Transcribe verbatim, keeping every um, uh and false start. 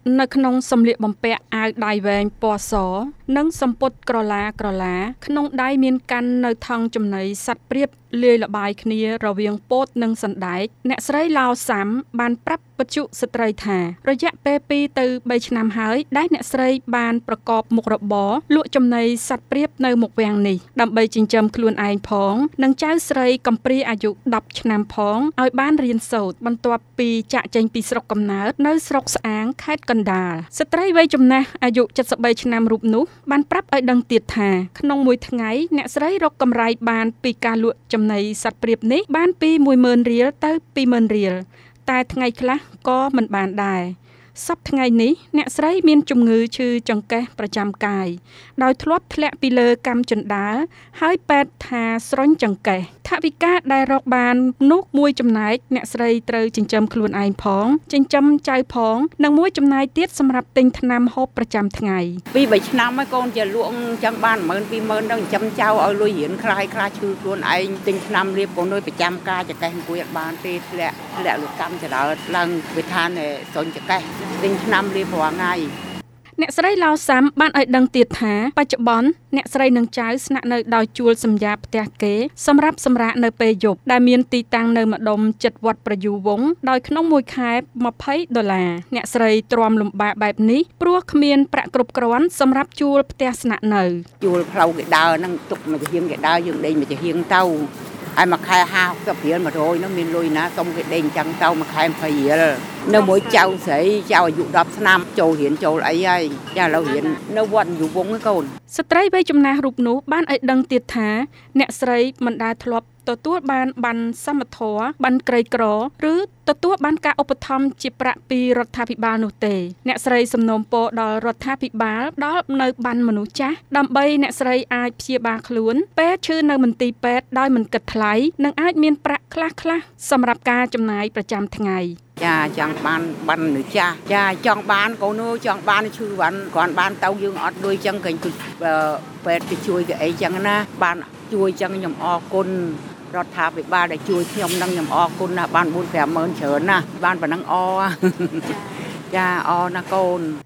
នៅក្នុងសម្លៀកបំពាក់អាវដៃវែងពណ៌សនិងសំពត់ក្រឡាក្រឡាក្នុងដៃមានកាន់នៅថង់ចំណីសត្វព្រាបលាយល្បាយគ្នារវាងពោតនិងសណ្ដែកអ្នកស្រីឡៅសាំបានប្រាប់បច្ចុប្បន្នស្ត្រីថារយៈពេលពីរទៅបីឆ្នាំហើយដែលអ្នកស្រីបានប្រកបមុខរបរលក់ចំណីសត្វព្រាបនៅមុខវាំងនេះដើម្បីចិញ្ចឹមខ្លួនឯងផងនិងចៅស្រីកំព្រាអាយុដប់ឆ្នាំផងឲ្យបានរៀនសូត្របន្ទាប់ពីចាក់ចេញពីស្រុកកំណើតនៅស្រុកស្អាងខេត្តកណ្ដាលស្ត្រីវ័យចំណាស់អាយុเจ็ดสิบสามឆ្នាំរូបនោះបានប្រាប់ឲ្យដឹងទៀតថាក្នុងមួយថ្ងៃអ្នកស្រីរកកម្រៃបានពីការលក់ចំណីសត្វព្រាបនេះបានពីមួយម៉ឺនរៀលទៅពីរម៉ឺនរៀលតែថ្ងៃខ្លះក៏មិនបានដែរសប្តាហ៍ថ្ងៃនេះអ្នកស្រីមានជំងឺឈឺចង្កេះប្រចាំកាយដោយធ្លាប់ធ្លាក់ពីលើកាំជណ្ដើរហើយពេទ្យថាស្រុញចង្កេះថវិកាដែលរកបាននោះមួយចំណែកអ្នកស្រីត្រូវចិញ្ចឹមខ្លួនឯងផងចិញ្ចឹមចៅផងនិងមួយចំណាយទៀតសម្រាប់ទិញថ្នាំហូបប្រចាំថ្ងៃពីរបីឆ្នាំហើយកូនជាលក់ចឹងបានមួយម៉ឺនពីរម៉ឺនទៅចិញ្ចឹមចៅឲ្យលុយរៀនខ្លាយខ្លាឈឺខ្លួនឯងទិញថ្នាំរៀបកូនលុយប្រចាំការចង្កេះអង្គុយអត់បានទេធ្លាក់ធ្លាក់លើកម្មចណ្ដើរឡើងវិធានស្រុញចង្កេះទិញថ្នាំរៀបរាល់ថ្ងៃអ្នកស្រីឡៅសាំបានឲ្យដឹងទៀតថាបច្ចុប្បន្នអ្នកស្រីនិងចៅស្នាក់នៅដោយជួលសម្យាផ្ទះគេសម្រាប់សម្រាកនៅពេលយប់ដែលមានទីតាំងនៅម្ដុំជិតវត្តប្រយូវងដោយក្នុងមួយខែម្ភៃដុល្លារអ្នកស្រីទ្រាំលំបាកបែបនេះព្រោះគ្មានប្រាក់គ្រប់គ្រាន់សម្រាប់ជួលផ្ទះស្នាក់នៅជួលផ្លូវគេដើរហ្នឹងទុកមួយជាហៀងគេដើរយើងដេញមួយជាហៀងទៅហើយមួយខែห้าสิบរៀលមួយរយហ្នឹងមានលុយណាសុំគេដេញចឹងទៅមួយខែยี่สิบរៀលនៅមួយចៅស្រីចៅអាយុដប់ឆ្នាំចូលរៀនចូលអីហើយចាឥឡូវរៀននៅវត្តយុវងហ្នឹងកូនស្ត្រីវ័យចំណាស់រូបនោះបានឲ្យដឹងទៀតថាអ្នកស្រីមិនដែលធ្លាប់ទទួលបានប័ណ្ណសមធម៌ប័ណ្ណក្រីក្រឬទទួលបានការឧបត្ថម្ភជាប្រាក់ពីរដ្ឋាភិបាលនោះទេអ្នកស្រីសំណូមពរដល់រដ្ឋាភិបាលដល់នៅប័ណ្ណមនុស្សចាស់ដើម្បីអ្នកស្រីអាចព្យាបាលខ្លួនពេលឈឺនៅមន្ទីរពេទ្យដោយមិនគិតថ្លៃនិងអាចមានប្រាក់ខ្លះខ្លះសម្រាប់ការចំណាយប្រចាំថ្ងៃចាចង់បានបានមនុស្សចាស់ចាចង់បានកូននោះចង់បានឈឺវ៉ាន់គ្រាន់បានទៅយើងអត់លុយចឹងគេពេទ្យគេជួយគេអីចឹងណាបានជួយចឹងខ្ញុំអរគុណរដ្ឋាភិបាលដែលជួយខ្ញុំនឹងខ្ញុំអរគុណណាស់បានbốn 5ម៉ឺនច្រើនណាស់បានប៉ុណ្ណឹងអចាអរណាកូន